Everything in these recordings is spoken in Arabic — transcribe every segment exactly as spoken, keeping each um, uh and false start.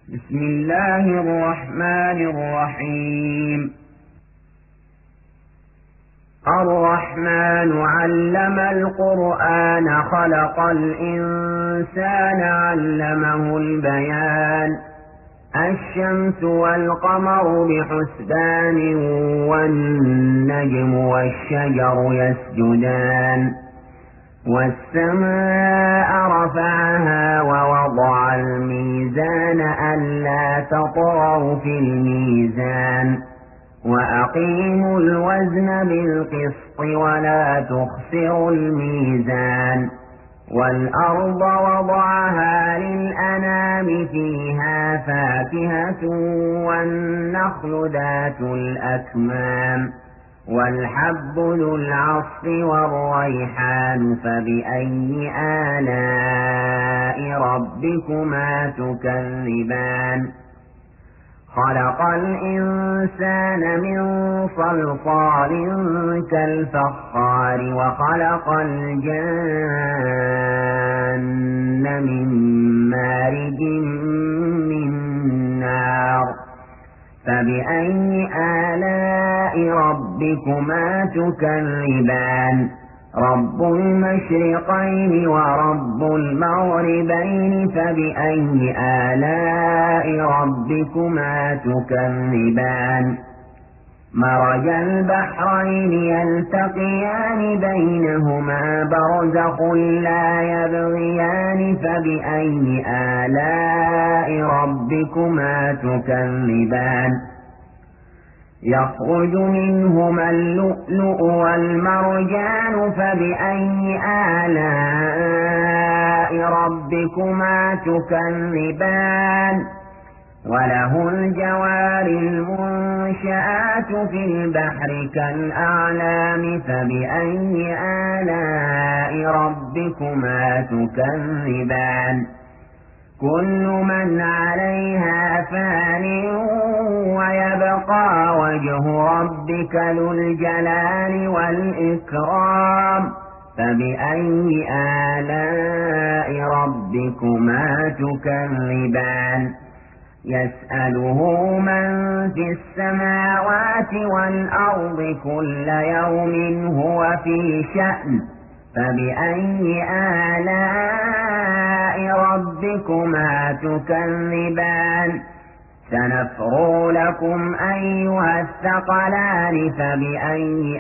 بسم الله الرحمن الرحيم. الرحمن علم القرآن خلق الإنسان علمه البيان. الشمس والقمر بحسبان والنجم والشجر يسجدان والسماء رفعها ووضع الميزان ألا تطغوا في الميزان وأقيموا الوزن بالقسط ولا تخسروا الميزان والأرض وضعها للأنام فيها فاكهة والنخل ذات الأكمام والحب ذو العصف والريحان فبأي آلاء ربكما تكذبان خلق الإنسان من صلصال كالفخار وخلق الجن من مارج من نار فبأي آلاء ربكما تكذبان رب المشرقين ورب المغربين فبأي آلاء ربكما تكذبان مرج البحرين يلتقيان بينهما برزخ لا يبغيان فبأي آلاء ربكما تكذبان يخرج منهما اللؤلؤ والمرجان فبأي آلاء ربكما تكذبان وله الجوار المنشآت في البحر كالأعلام فبأي آلاء ربكما تكذبان كل من عليها فان ويبقى وجه ربك ذو الجلال والإكرام فبأي آلاء ربكما تكذبان يسأله من في السماوات والأرض كل يوم هو في شأن فبأي آلاء ربكما تكذبان سنفرغ لكم أيها الثقلان فبأي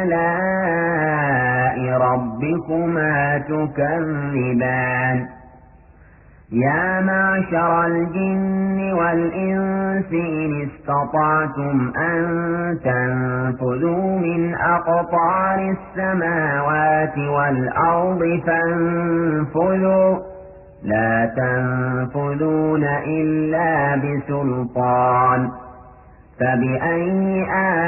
آلاء ربكما تكذبان يا معشر الجن والإنس إن استطعتم أن تنفذوا من أقطار السماوات والأرض فانفذوا لا تنفذون إلا بسلطان فبأي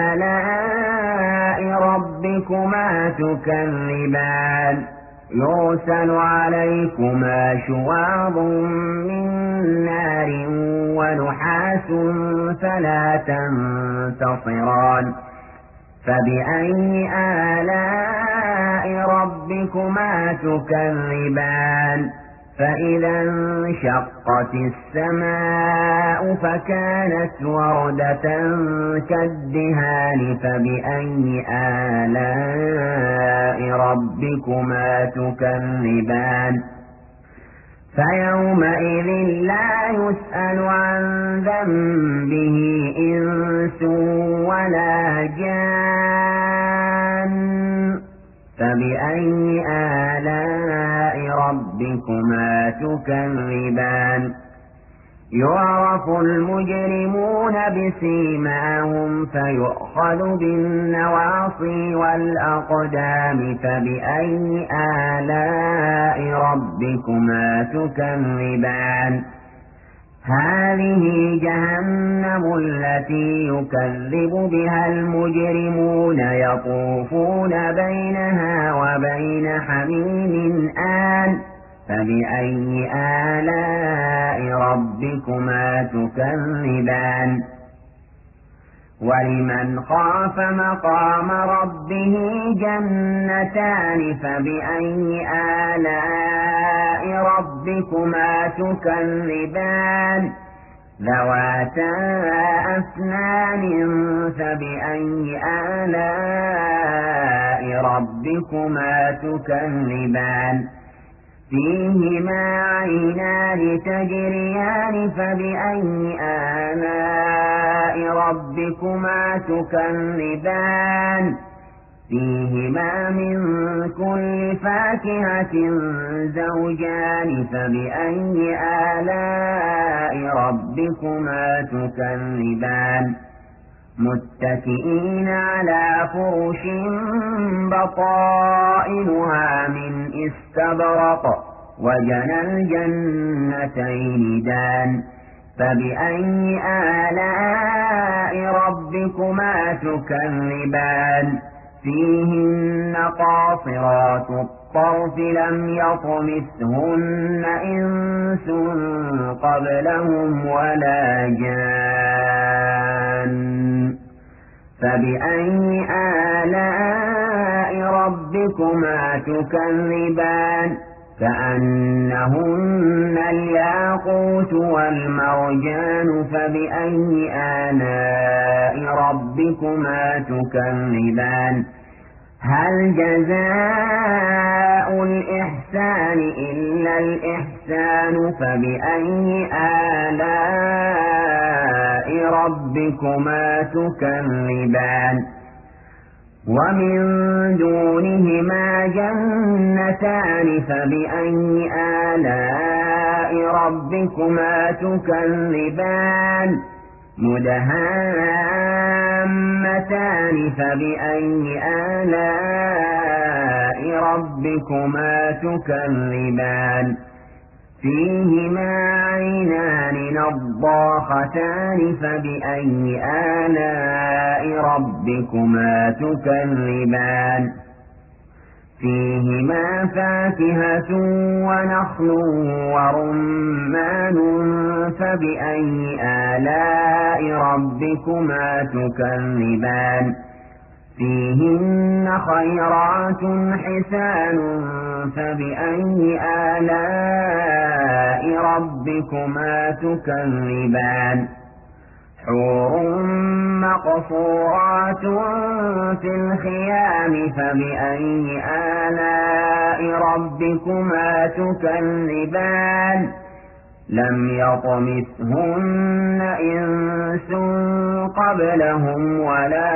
آلاء ربكما تكذبان يرسل عليكما شواظ من نار ونحاس فلا تنتصران فبأي آلاء ربكما تكذبان فإذا انشقت السماء فكانت وردة كالدهان فبأي آلاء ربكما تكذبان فيومئذ لا يسأل عن ذنبه إنس ولا جان فبأي آلاء ربكما تكذبان يعرف المجرمون بسيماهم فيؤخذ بالنواصي والأقدام فبأي آلاء ربكما تكذبان هذه جهنم التي يكذب بها المجرمون يطوفون بينها وبين حميم آن فبأي آلاء ربكما تكذبان ولمن خاف مقام ربه جنتان فبأي آلاء ربكما تكذبان ذواتا أفنان فبأي آلاء ربكما تكذبان فيهما عينان تجريان فبأي آلاء ربكما تكذبان فيهما من كل فاكهة زوجان فبأي آلاء ربكما تكذبان متكئين على فرش بطائنها من استبرق وجنى الجنتين دان فبأي آلاء ربكما تكذبان فيهن قاصرات الطرف لم يطمثهن إنس قبلهم ولا جان فبأي آلاء ربكما تكذبان كأنهن الياقوت والمرجان فبأي آلاء ربكما تكذبان هل جزاء الإحسان إلا الإحسان فبأي آلاء ربكما تكذبان ومن دونهما جنتان فبأي آلاء ربكما تكذبان مدهامتان فبأي آلاء ربكما تكذبان فيهما عينان نضاختان فبأي آلاء ربكما تكذبان فيهما فاكهة ونخل ورمان فبأي آلاء ربكما تكذبان فيهن خيرات حسان فبأي آلاء ربكما تكذبان حور مقصورات في الخيام فبأي آلاء ربكما تكذبان لم يطمثهن إنس قبلهم ولا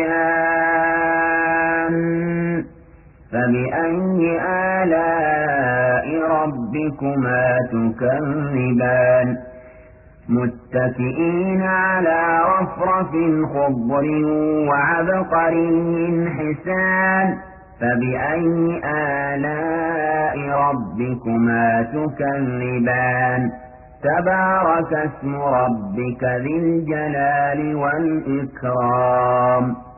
جان فبأي آلاء ربكما تكذبان متكئين على رفرف خضر وعبقري حسان فبأي آلاء ربكما تكذبان تبارك اسم ربك ذي الجلال والإكرام